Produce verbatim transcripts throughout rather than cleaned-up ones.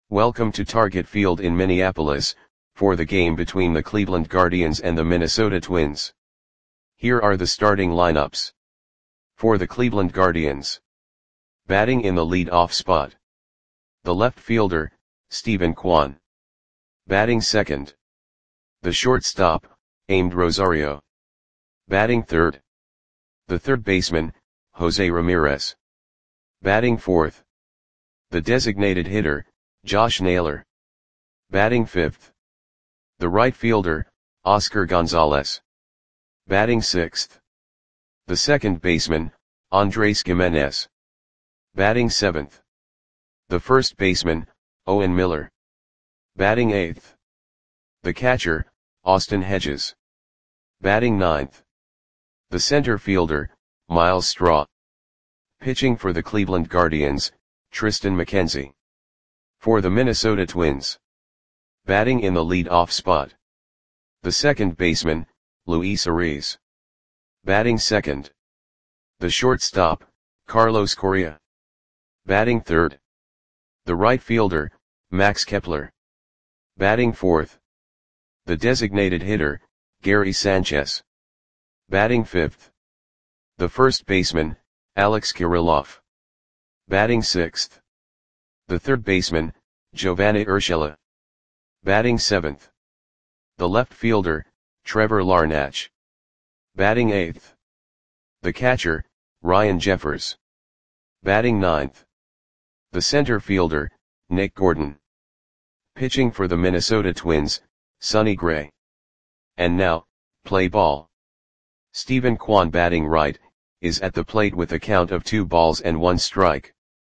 Welcome to Target Field in Minneapolis, for the game between the Cleveland Guardians and the Minnesota Twins. Here are the starting lineups. For the Cleveland Guardians. Batting in the lead-off spot. The left fielder, Steven Kwan. Batting second. The shortstop, Amed Rosario. Batting third. The third baseman, Jose Ramirez. Batting fourth. The designated hitter, Josh Naylor. Batting fifth. The right fielder, Oscar Gonzalez. Batting sixth. The second baseman, Andres Gimenez. Batting seventh. The first baseman, Owen Miller. Batting eighth. The catcher, Austin Hedges. Batting ninth. The center fielder, Myles Straw. Pitching for the Cleveland Guardians, Triston McKenzie. For the Minnesota Twins. Batting in the lead-off spot. The second baseman, Luis Ariz. Batting second. The shortstop, Carlos Correa. Batting third. The right fielder, Max Kepler. Batting fourth. The designated hitter, Gary Sanchez. Batting fifth. The first baseman, Alex Kirilloff. Batting sixth. The third baseman, Giovanni Urshela. Batting seventh. The left fielder, Trevor Larnach. Batting eighth. The catcher, Ryan Jeffers. Batting ninth. The center fielder, Nick Gordon. Pitching for the Minnesota Twins, Sonny Gray. And now, play ball. Steven Kwan, batting right, is at the plate with a count of two balls and one strike.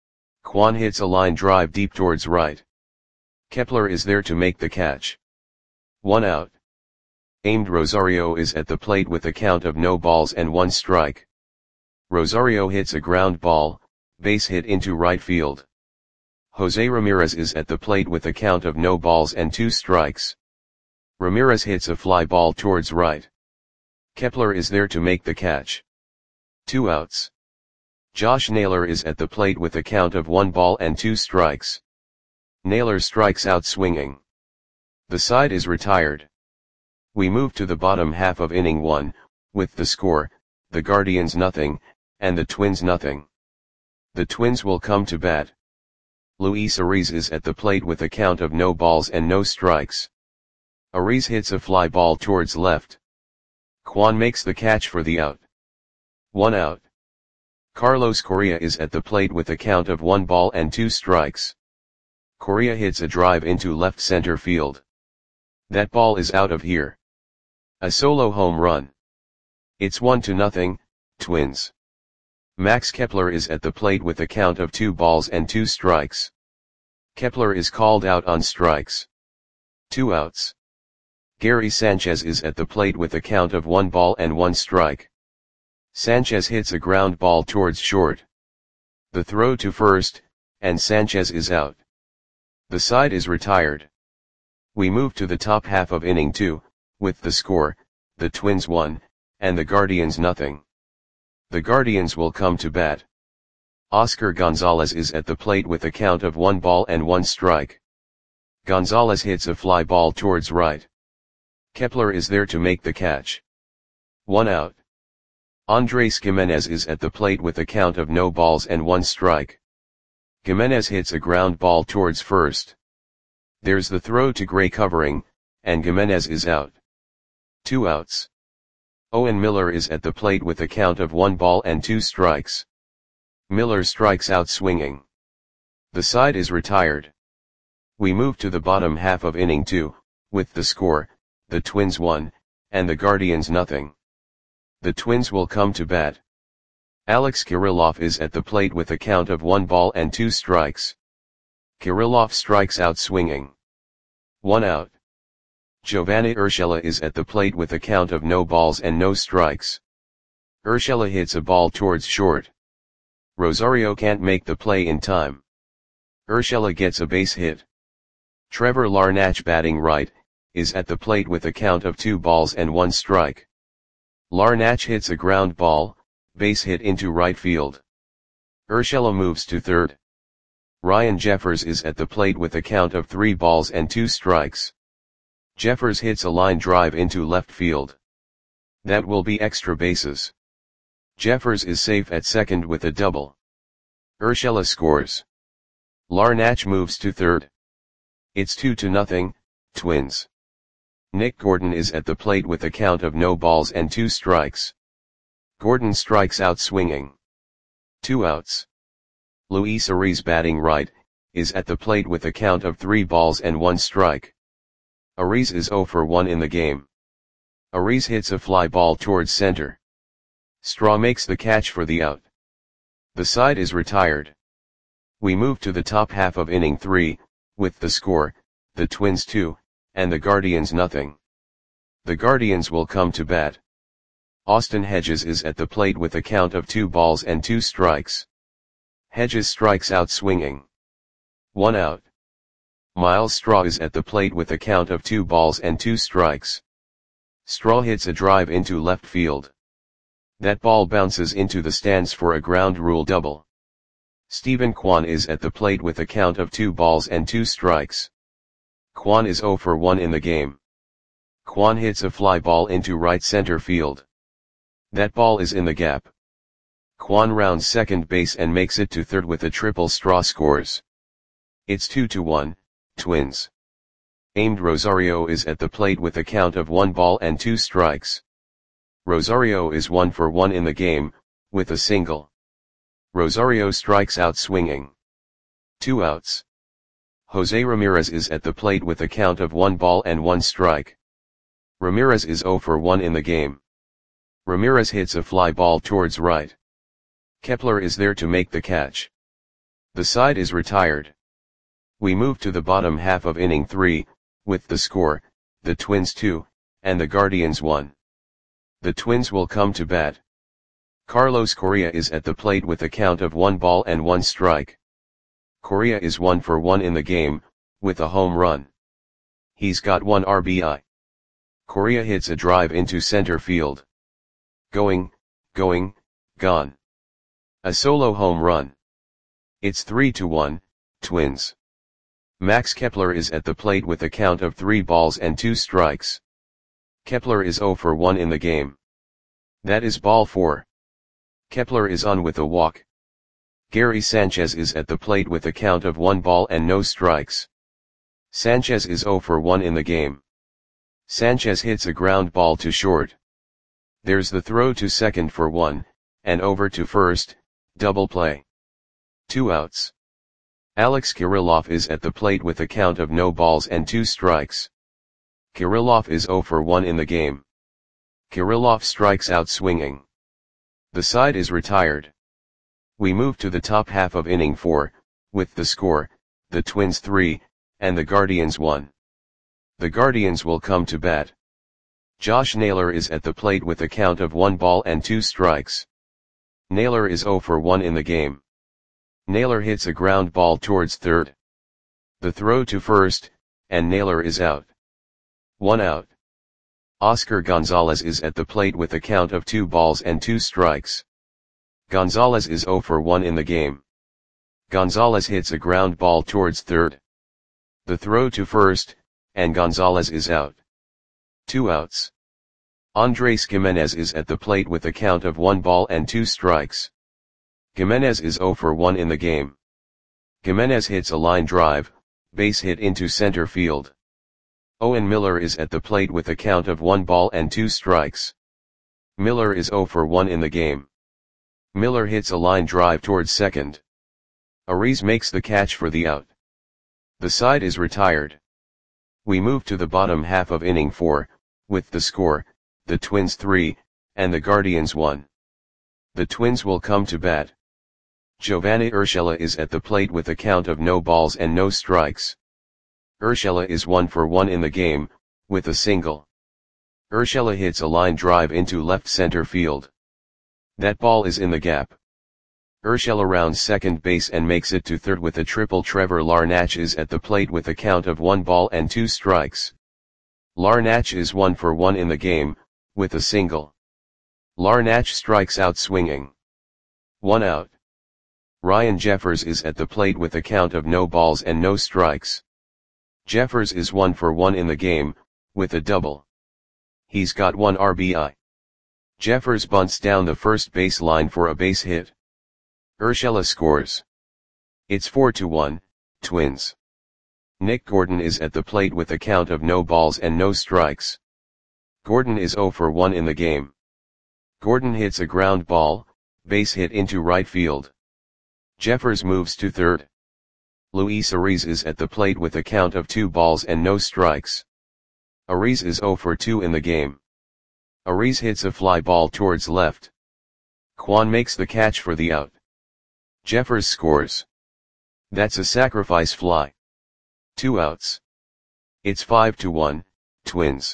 Kwan hits a line drive deep towards right. Kepler is there to make the catch. One out. Amed Rosario is at the plate with a count of no balls and one strike. Rosario hits a ground ball, base hit into right field. Jose Ramirez is at the plate with a count of no balls and two strikes. Ramirez hits a fly ball towards right. Kepler is there to make the catch. Two outs. Josh Naylor is at the plate with a count of one ball and two strikes. Naylor strikes out swinging. The side is retired. We move to the bottom half of inning one, with the score, the Guardians nothing, and the Twins nothing. The Twins will come to bat. Luis Ariz is at the plate with a count of no balls and no strikes. Ariz hits a fly ball towards left. Kwan makes the catch for the out. One out. Carlos Correa is at the plate with a count of one ball and two strikes. Correa hits a drive into left center field. That ball is out of here. A solo home run. It's one to nothing, Twins. Max Kepler is at the plate with a count of two balls and two strikes. Kepler is called out on strikes. Two outs. Gary Sanchez is at the plate with a count of one ball and one strike. Sanchez hits a ground ball towards short. The throw to first, and Sanchez is out. The side is retired. We move to the top half of inning two, with the score, the Twins one, and the Guardians nothing. The Guardians will come to bat. Oscar Gonzalez is at the plate with a count of one ball and one strike. Gonzalez hits a fly ball towards right. Kepler is there to make the catch. One out. Andres Gimenez is at the plate with a count of no balls and one strike. Gimenez hits a ground ball towards first. There's the throw to Gray covering, and Gimenez is out. Two outs. Owen Miller is at the plate with a count of one ball and two strikes. Miller strikes out swinging. The side is retired. We move to the bottom half of inning two, with the score, the Twins one, and the Guardians nothing. The Twins will come to bat. Alex Kirilloff is at the plate with a count of one ball and two strikes. Kirilloff strikes out swinging. One out. Giovanni Urshela is at the plate with a count of no balls and no strikes. Urshela hits a ball towards short. Rosario can't make the play in time. Urshela gets a base hit. Trevor Larnach, batting right, is at the plate with a count of two balls and one strike. Larnach hits a ground ball, base hit into right field. Urshela moves to third. Ryan Jeffers is at the plate with a count of three balls and two strikes. Jeffers hits a line drive into left field. That will be extra bases. Jeffers is safe at second with a double. Urshela scores. Larnach moves to third. It's two to nothing, Twins. Nick Gordon is at the plate with a count of no balls and two strikes. Gordon strikes out swinging. Two outs. Luis Ariz, batting right, is at the plate with a count of three balls and one strike. Ariz is zero for one in the game. Ariz hits a fly ball towards center. Straw makes the catch for the out. The side is retired. We move to the top half of inning three, with the score, the Twins two, and the Guardians nothing. The Guardians will come to bat. Austin Hedges is at the plate with a count of two balls and two strikes. Hedges strikes out swinging. One out. Miles Straw is at the plate with a count of two balls and two strikes. Straw hits a drive into left field. That ball bounces into the stands for a ground rule double. Stephen Kwan is at the plate with a count of two balls and two strikes. Kwan is zero for one in the game. Kwan hits a fly ball into right center field. That ball is in the gap. Kwan rounds second base and makes it to third with a triple. Straw scores. It's two to one, Twins. Aimed Rosario is at the plate with a count of one ball and two strikes. Rosario is one for one in the game, with a single. Rosario strikes out swinging. Two outs. Jose Ramirez is at the plate with a count of one ball and one strike. Ramirez is zero for one in the game. Ramirez hits a fly ball towards right. Kepler is there to make the catch. The side is retired. We move to the bottom half of inning three, with the score, the Twins two, and the Guardians one. The Twins will come to bat. Carlos Correa is at the plate with a count of one ball and one strike. Correa is one for one in the game, with a home run. He's got one R B I. Correa hits a drive into center field. Going, going, gone. A solo home run. It's three to one, Twins. Max Kepler is at the plate with a count of three balls and two strikes. Kepler is zero for one in the game. That is ball four. Kepler is on with a walk. Gary Sanchez is at the plate with a count of one ball and no strikes. Sanchez is zero for one in the game. Sanchez hits a ground ball to short. There's the throw to second for one, and over to first, double play. Two outs. Alex Kirilloff is at the plate with a count of no balls and two strikes. Kirilloff is zero for one in the game. Kirilloff strikes out swinging. The side is retired. We move to the top half of inning four, with the score, the Twins three, and the Guardians one. The Guardians will come to bat. Josh Naylor is at the plate with a count of one ball and two strikes. Naylor is zero for one in the game. Naylor hits a ground ball towards third. The throw to first, and Naylor is out. One out. Oscar Gonzalez is at the plate with a count of two balls and two strikes. Gonzalez is zero for one in the game. Gonzalez hits a ground ball towards third. The throw to first, and Gonzalez is out. Two outs. Andres Gimenez is at the plate with a count of one ball and two strikes. Gimenez is zero for one in the game. Gimenez hits a line drive, base hit into center field. Owen Miller is at the plate with a count of one ball and two strikes. Miller is zero for one in the game. Miller hits a line drive towards second. Ariz makes the catch for the out. The side is retired. We move to the bottom half of inning four, with the score, the Twins three, and the Guardians one. The Twins will come to bat. Giovanni Urshela is at the plate with a count of no balls and no strikes. Urshela is one for one in the game, with a single. Urshela hits a line drive into left center field. That ball is in the gap. Urshela rounds second base and makes it to third with a triple. Trevor Larnach is at the plate with a count of one ball and two strikes. Larnach is one for one in the game, with a single. Larnach strikes out swinging. One out. Ryan Jeffers is at the plate with a count of no balls and no strikes. Jeffers is one for one in the game, with a double. He's got one R B I. Jeffers bunts down the first base line for a base hit. Urshela scores. It's four to one, Twins. Nick Gordon is at the plate with a count of no balls and no strikes. Gordon is zero for one in the game. Gordon hits a ground ball, base hit into right field. Jeffers moves to third. Luis Ariz is at the plate with a count of two balls and no strikes. Ariz is zero for two in the game. Ariz hits a fly ball towards left. Kwan makes the catch for the out. Jeffers scores. That's a sacrifice fly. Two outs. It's five to one, Twins.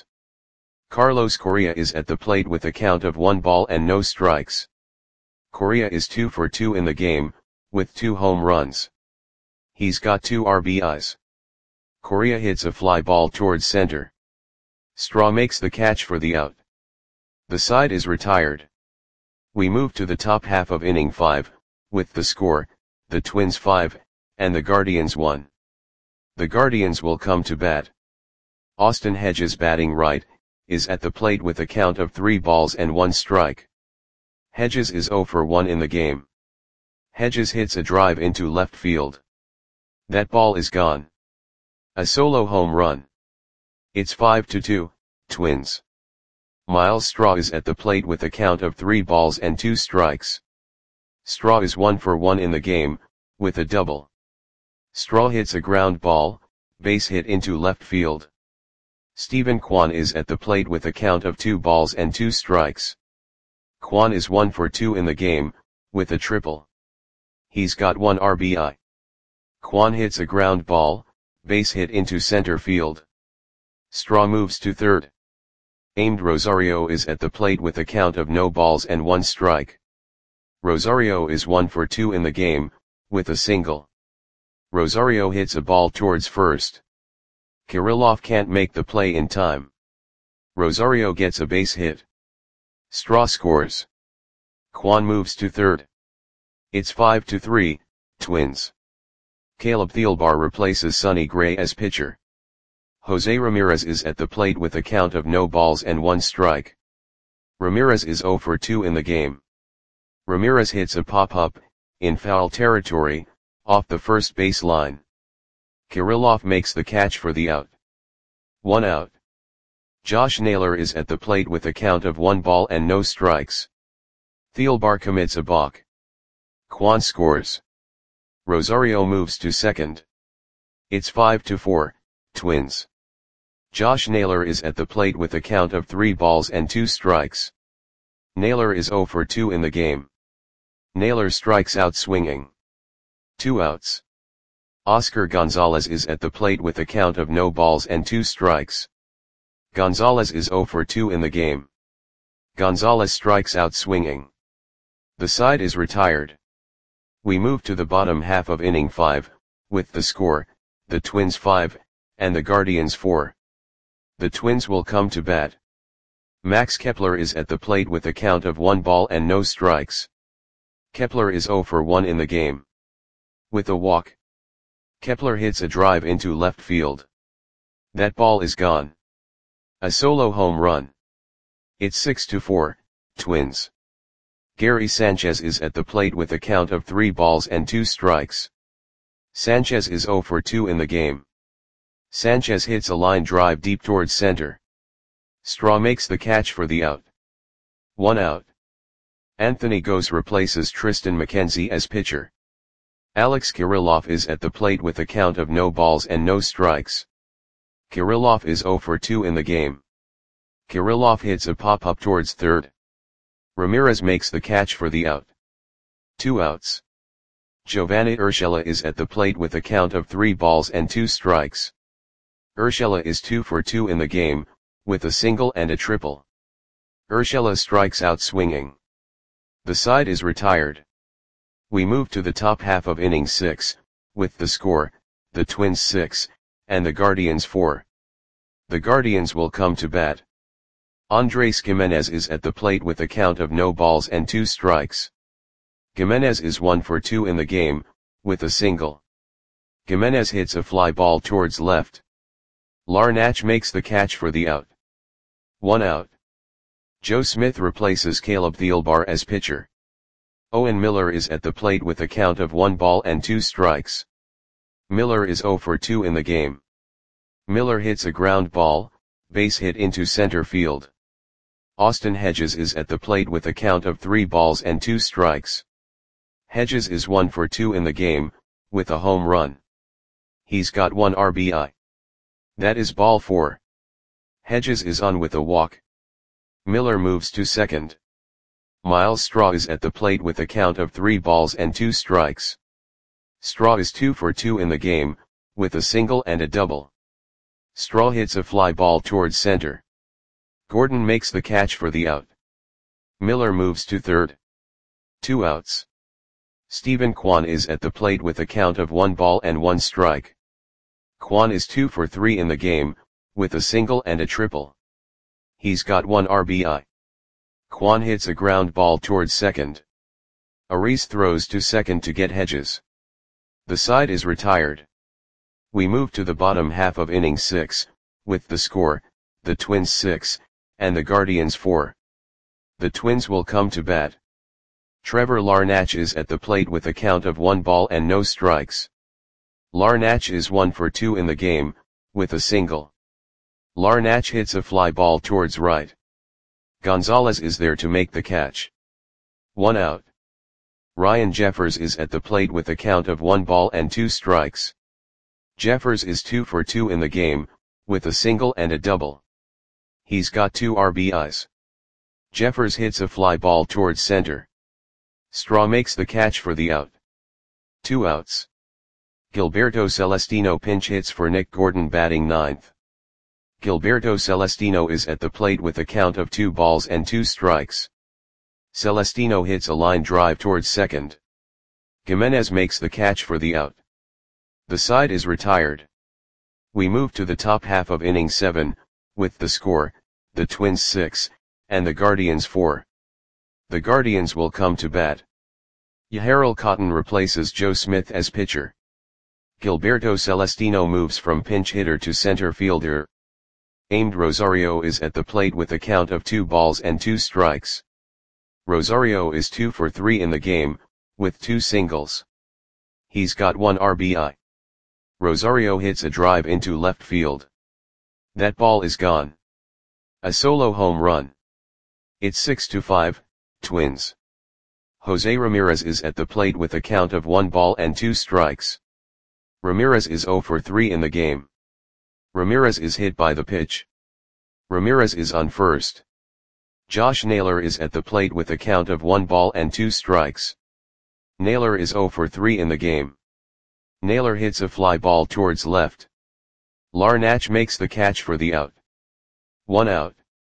Carlos Correa is at the plate with a count of one ball and no strikes. Correa is two for two in the game, with two home runs. He's got two R B Is. Correa hits a fly ball towards center. Straw makes the catch for the out. The side is retired. We move to the top half of inning five, with the score, the Twins five, and the Guardians one. The Guardians will come to bat. Austin Hedges, batting right, is at the plate with a count of three balls and one strike. Hedges is zero for one in the game. Hedges hits a drive into left field. That ball is gone. A solo home run. It's five to two, Twins. Miles Straw is at the plate with a count of three balls and two strikes. Straw is one for one in the game, with a double. Straw hits a ground ball, base hit into left field. Stephen Kwan is at the plate with a count of two balls and two strikes. Kwan is one for two in the game, with a triple. He's got one R B I. Kwan hits a ground ball, base hit into center field. Straw moves to third. Aimed Rosario is at the plate with a count of no balls and one strike. Rosario is one for two in the game, with a single. Rosario hits a ball towards first. Kirilloff can't make the play in time. Rosario gets a base hit. Straw scores. Kwan moves to third. It's five to three, Twins. Caleb Thielbar replaces Sonny Gray as pitcher. Jose Ramirez is at the plate with a count of no balls and one strike. Ramirez is zero for two in the game. Ramirez hits a pop-up, in foul territory, off the first base line. Kirilloff makes the catch for the out. One out. Josh Naylor is at the plate with a count of one ball and no strikes. Thielbar commits a balk. Kwan scores. Rosario moves to second. It's five to four, Twins. Josh Naylor is at the plate with a count of three balls and two strikes. Naylor is zero for two in the game. Naylor strikes out swinging. Two outs. Oscar Gonzalez is at the plate with a count of no balls and two strikes. Gonzalez is zero for two in the game. Gonzalez strikes out swinging. The side is retired. We move to the bottom half of inning five, with the score, the Twins five, and the Guardians four. The Twins will come to bat. Max Kepler is at the plate with a count of one ball and no strikes. Kepler is zero for one in the game. With a walk. Kepler hits a drive into left field. That ball is gone. A solo home run. It's six to four, Twins. Gary Sanchez is at the plate with a count of three balls and two strikes. Sanchez is zero for two in the game. Sanchez hits a line drive deep towards center. Straw makes the catch for the out. One out. Anthony Gose replaces Tristan McKenzie as pitcher. Alex Kirilloff is at the plate with a count of no balls and no strikes. Kirilloff is zero for two in the game. Kirilloff hits a pop-up towards third. Ramirez makes the catch for the out. Two outs. Giovanni Urshela is at the plate with a count of three balls and two strikes. Urshela is two for two in the game, with a single and a triple. Urshela strikes out swinging. The side is retired. We move to the top half of inning six, with the score, the Twins six, and the Guardians four. The Guardians will come to bat. Andres Gimenez is at the plate with a count of no balls and two strikes. Gimenez is one for two in the game, with a single. Gimenez hits a fly ball towards left. Larnach makes the catch for the out. One out. Joe Smith replaces Caleb Thielbar as pitcher. Owen Miller is at the plate with a count of one ball and two strikes. Miller is zero for two in the game. Miller hits a ground ball, base hit into center field. Austin Hedges is at the plate with a count of three balls and two strikes. Hedges is one for two in the game, with a home run. He's got one R B I. That is ball four. Hedges is on with a walk. Miller moves to second. Miles Straw is at the plate with a count of three balls and two strikes. Straw is two for two in the game, with a single and a double. Straw hits a fly ball towards center. Gordon makes the catch for the out. Miller moves to third. Two outs. Stephen Kwan is at the plate with a count of one ball and one strike. Kwan is two for three in the game, with a single and a triple. He's got one R B I. Kwan hits a ground ball towards second. Ariz throws to second to get Hedges. The side is retired. We move to the bottom half of inning six, with the score, the Twins six, and the Guardians four. The Twins will come to bat. Trevor Larnach is at the plate with a count of one ball and no strikes. Larnach is one for two in the game, with a single. Larnach hits a fly ball towards right. Gonzalez is there to make the catch. One out. Ryan Jeffers is at the plate with a count of one ball and two strikes. Jeffers is two for two in the game, with a single and a double. He's got two R B Is. Jeffers hits a fly ball towards center. Straw makes the catch for the out. Two outs. Gilberto Celestino pinch hits for Nick Gordon batting ninth. Gilberto Celestino is at the plate with a count of two balls and two strikes. Celestino hits a line drive towards second. Gimenez makes the catch for the out. The side is retired. We move to the top half of inning seven, with the score, the Twins six, and the Guardians four. The Guardians will come to bat. Yahirel Cotton replaces Joe Smith as pitcher. Gilberto Celestino moves from pinch hitter to center fielder. Aimed Rosario is at the plate with a count of two balls and two strikes. Rosario is two for three in the game, with two singles. He's got one R B I. Rosario hits a drive into left field. That ball is gone. A solo home run. It's six to five, Twins. Jose Ramirez is at the plate with a count of one ball and two strikes. Ramirez is zero for three in the game. Ramirez is hit by the pitch. Ramirez is on first. Josh Naylor is at the plate with a count of one ball and two strikes. Naylor is zero for three in the game. Naylor hits a fly ball towards left. Larnach makes the catch for the out. One out.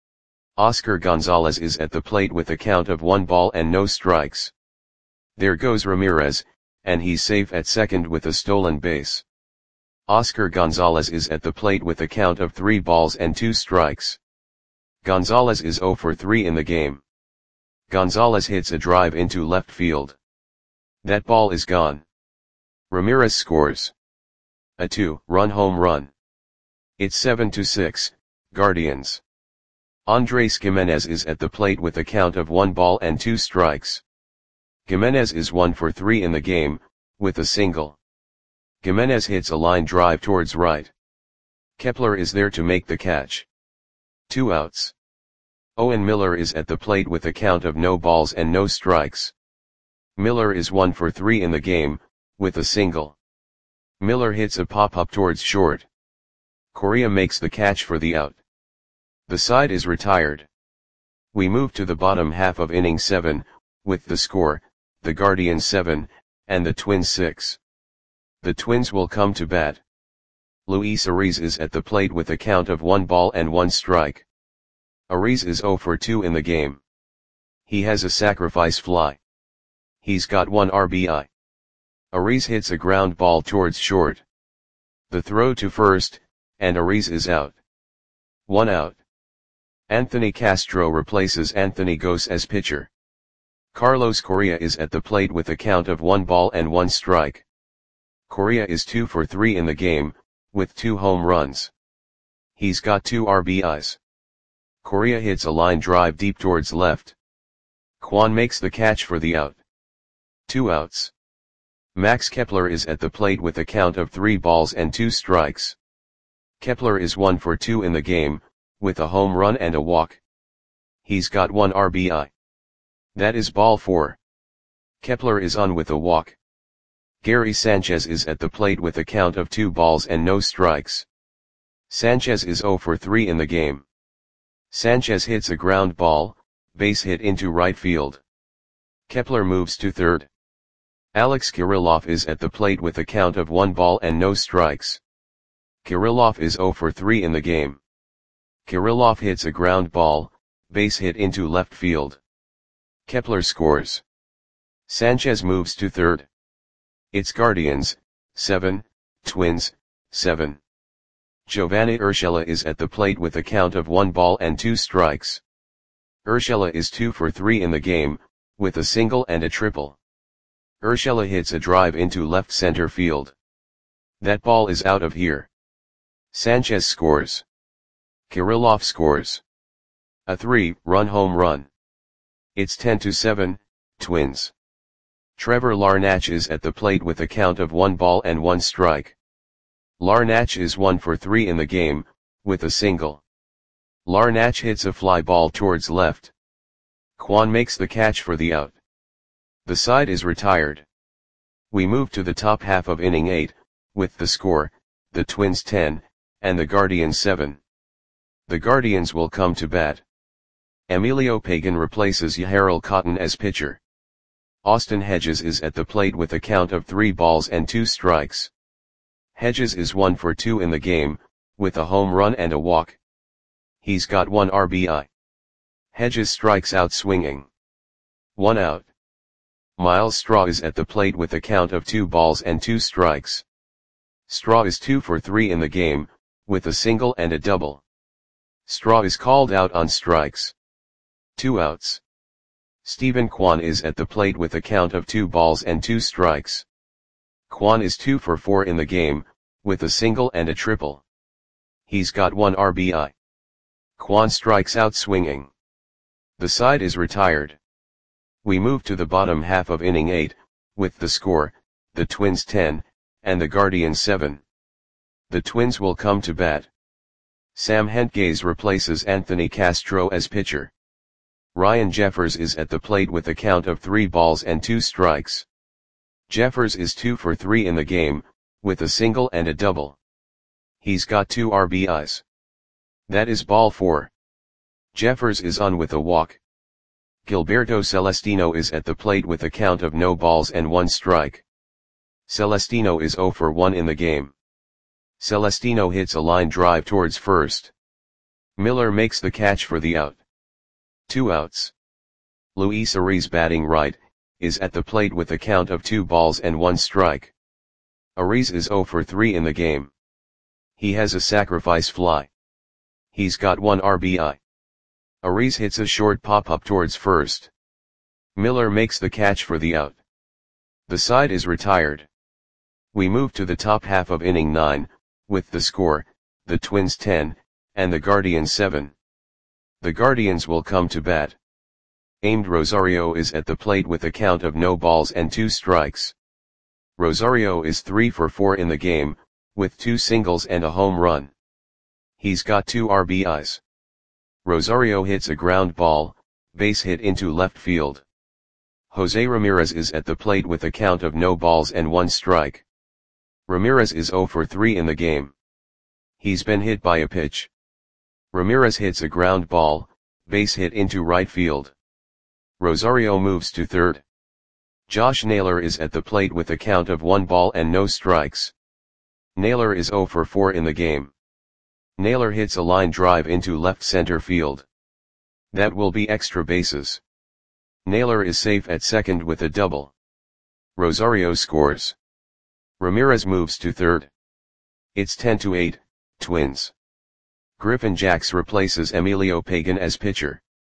Oscar Gonzalez is at the plate with a count of one ball and no strikes. There goes Ramirez, and he's safe at second with a stolen base. Oscar Gonzalez is at the plate with a count of three balls and two strikes. Gonzalez is zero for three in the game. Gonzalez hits a drive into left field. That ball is gone. Ramirez scores a two-run home run. It's seven to six, Guardians. Andres Gimenez is at the plate with a count of one ball and two strikes. Gimenez is one for three in the game, with a single. Gimenez hits a line drive towards right. Kepler is there to make the catch. Two outs. Owen Miller is at the plate with a count of no balls and no strikes. Miller is one for three in the game, with a single. Miller hits a pop-up towards short. Correa makes the catch for the out. The side is retired. We move to the bottom half of inning seven, with the score, the Guardians seven, and the Twins six. The Twins will come to bat. Luis Ariz is at the plate with a count of one ball and one strike. Ariz is zero for two in the game. He has a sacrifice fly. He's got one R B I. Ariz hits a ground ball towards short. The throw to first, and Ariz is out. One out. Anthony Castro replaces Anthony Gose as pitcher. Carlos Correa is at the plate with a count of one ball and one strike. Correa is two for three in the game, with two home runs. He's got two R B Is. Correa hits a line drive deep towards left. Kwan makes the catch for the out. Two outs. Max Kepler is at the plate with a count of three balls and two strikes. Kepler is one for two in the game, with a home run and a walk. He's got one R B I. That is ball four. Kepler is on with a walk. Gary Sanchez is at the plate with a count of two balls and no strikes. Sanchez is zero for three in the game. Sanchez hits a ground ball, base hit into right field. Kepler moves to third. Alex Kirilloff is at the plate with a count of one ball and no strikes. Kirilloff is zero for three in the game. Kirilloff hits a ground ball, base hit into left field. Kepler scores. Sanchez moves to third. It's Guardians, seven, Twins, seven. Giovanni Urshela is at the plate with a count of one ball and two strikes. Urshela is two for three in the game, with a single and a triple. Urshela hits a drive into left center field. That ball is out of here. Sanchez scores. Kirilloff scores. A three-run home run. It's ten to seven, Twins. Trevor Larnach is at the plate with a count of one ball and one strike. Larnach is one for three in the game, with a single. Larnach hits a fly ball towards left. Kwan makes the catch for the out. The side is retired. We move to the top half of inning eight, with the score, the Twins ten, and the Guardians seven. The Guardians will come to bat. Emilio Pagan replaces Yahirel Cotton as pitcher. Austin Hedges is at the plate with a count of three balls and two strikes. Hedges is one for two in the game, with a home run and a walk. He's got one R B I. Hedges strikes out swinging. One out. Miles Straw is at the plate with a count of two balls and two strikes. Straw is two for three in the game, with a single and a double. Straw is called out on strikes. Two outs. Stephen Kwan is at the plate with a count of two balls and two strikes. Kwan is two for four in the game, with a single and a triple. He's got one R B I. Kwan strikes out swinging. The side is retired. We move to the bottom half of inning eight, with the score, the Twins ten, and the Guardians seven. The Twins will come to bat. Sam Hentges replaces Anthony Castro as pitcher. Ryan Jeffers is at the plate with a count of three balls and two strikes. Jeffers is two for three in the game, with a single and a double. He's got two R B Is. That is ball four. Jeffers is on with a walk. Gilberto Celestino is at the plate with a count of no balls and one strike. Celestino is zero for one in the game. Celestino hits a line drive towards first. Miller makes the catch for the out. Two outs. Luis Ariz, batting right, is at the plate with a count of two balls and one strike. Ariz is zero for three in the game. He has a sacrifice fly. He's got one R B I. Ariz hits a short pop-up towards first. Miller makes the catch for the out. The side is retired. We move to the top half of inning nine, with the score, the Twins ten, and the Guardians seven. The Guardians will come to bat. Aimed Rosario is at the plate with a count of no balls and two strikes. Rosario is three for four in the game, with two singles and a home run. He's got two R B Is. Rosario hits a ground ball, base hit into left field. Jose Ramirez is at the plate with a count of no balls and one strike. Ramirez is zero for three in the game. He's been hit by a pitch. Ramirez hits a ground ball, base hit into right field. Rosario moves to third. Josh Naylor is at the plate with a count of one ball and no strikes. Naylor is zero for four in the game. Naylor hits a line drive into left center field. That will be extra bases. Naylor is safe at second with a double. Rosario scores. Ramirez moves to third. It's ten to eight, Twins. Griffin Jax replaces Emilio Pagan as pitcher.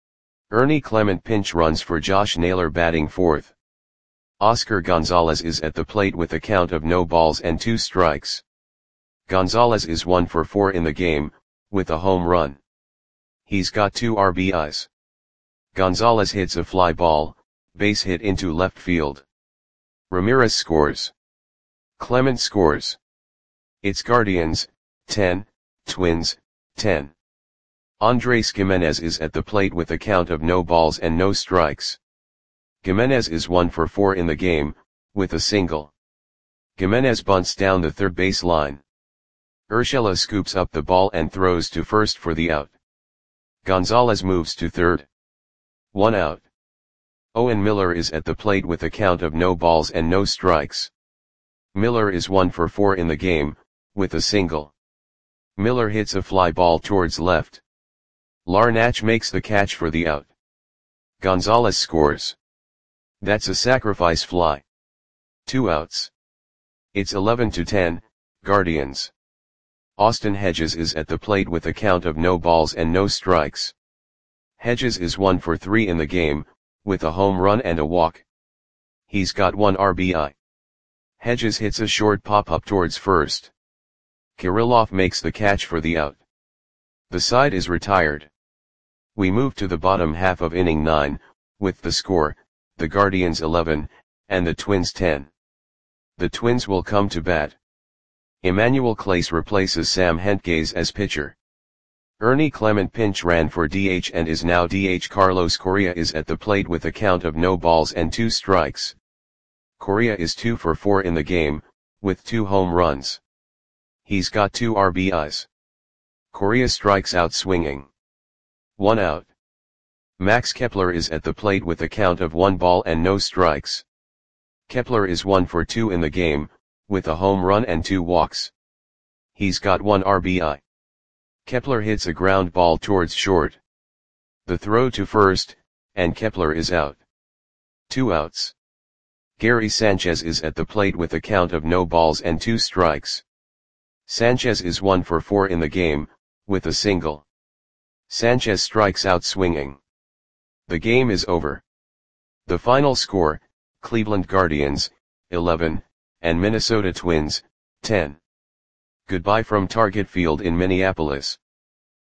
Ernie Clement pinch runs for Josh Naylor batting fourth. Oscar Gonzalez is at the plate with a count of no balls and two strikes. Gonzalez is one for four in the game, with a home run. He's got two R B Is. Gonzalez hits a fly ball, base hit into left field. Ramirez scores. Clement scores. It's Guardians, ten, Twins, ten. Andres Gimenez is at the plate with a count of no balls and no strikes. Gimenez is one for four in the game, with a single. Gimenez bunts down the third base line. Urshela scoops up the ball and throws to first for the out. Gonzalez moves to third. One out. Owen Miller is at the plate with a count of no balls and no strikes. Miller is one for four in the game, with a single. Miller hits a fly ball towards left. Larnach makes the catch for the out. Gonzalez scores. That's a sacrifice fly. Two outs. It's eleven to ten, Guardians. Austin Hedges is at the plate with a count of no balls and no strikes. Hedges is one for three in the game, with a home run and a walk. He's got one R B I. Hedges hits a short pop-up towards first. Kirilloff makes the catch for the out. The side is retired. We move to the bottom half of inning nine, with the score, the Guardians eleven, and the Twins ten. The Twins will come to bat. Emmanuel Clase replaces Sam Hentges as pitcher. Ernie Clement pinch ran for D H and is now D H. Carlos Correa is at the plate with a count of no balls and two strikes. Correa is two for four in the game, with two home runs. He's got two R B Is. Correa strikes out swinging. One out. Max Kepler is at the plate with a count of one ball and no strikes. Kepler is one for two in the game, with a home run and two walks. He's got one R B I. Kepler hits a ground ball towards short. The throw to first, and Kepler is out. Two outs. Gary Sanchez is at the plate with a count of no balls and two strikes. Sanchez is one for four in the game, with a single. Sanchez strikes out swinging. The game is over. The final score, Cleveland Guardians, eleven, and Minnesota Twins, ten. Goodbye from Target Field in Minneapolis.